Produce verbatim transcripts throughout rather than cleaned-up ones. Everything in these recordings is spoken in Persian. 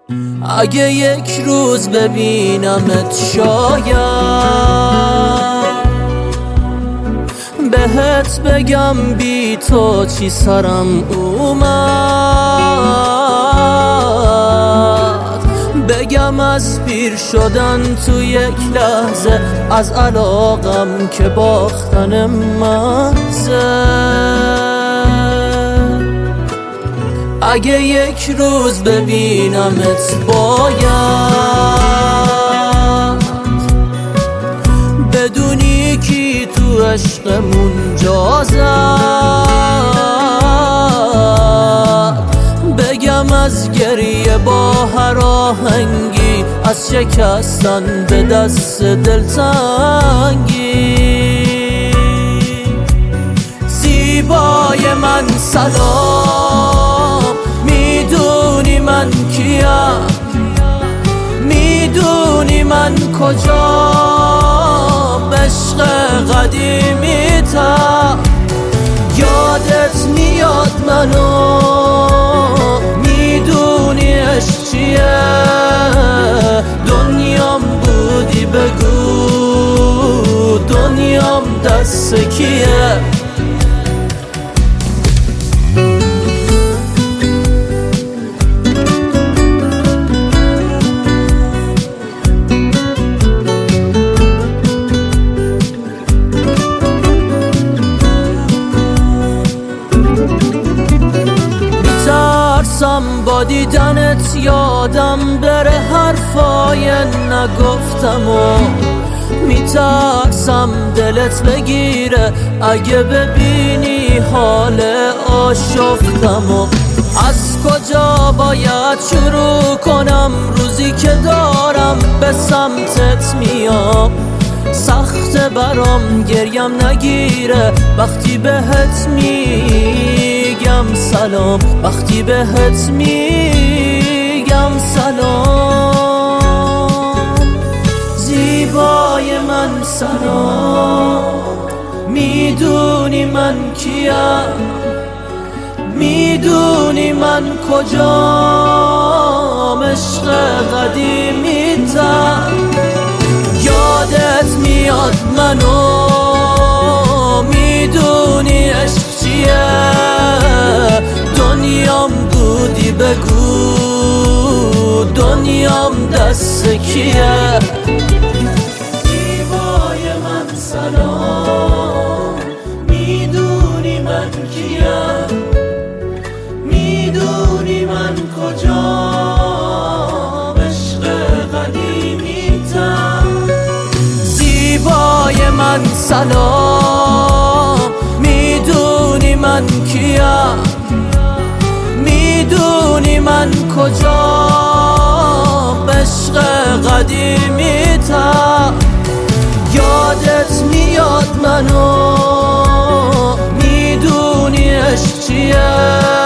اگه یک روز ببینمت شاید بهت بگم بی تو چی سرم اومد، بگم از پیر شدن تو یک لحظه، از علاقم که باختن مزه. اگه یک روز ببینمت باید بدونی کی تو عشقمون جا زد، بگم از گریه با هر آهنگی، از شکستن به دست دلتنگی. زیبای من سلام، میدونی من کیم، میدونی من کجام، عشق قدیمی تا یادت میاد منو، میدونی عشق چیه، دنیام بودی بگو دنیام دست کیه. با دیدنت یادم بره حرفای نگفتم و میترسم دلت بگیره اگه ببینی حال آشفتم و از کجا باید شروع کنم روزی که دارم به سمتت میام. سخت برام گریم نگیره وقتی بهت میگم سلام، وقتی بهت میگم سلام. زیبای من سلام، میدونی من کیم، میدونی من کجام، عشق قدیمی تر یادت میاد منو، میدونی عشق چیه، دنیام بودی بگو دنیام دست کیه. زیبای من سلام، میدونی من کیم، میدونی من کجام، عشق قدیمی تر. زیبای من سلام، میدونی من کیم، میدونی من کجام، عشق قدیمی تر یادت میاد منو، میدونی عشق چیه،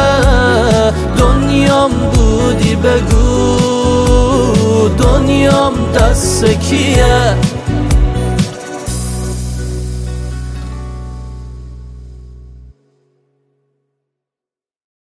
دنیام بودی بگو دنیام دست کیه.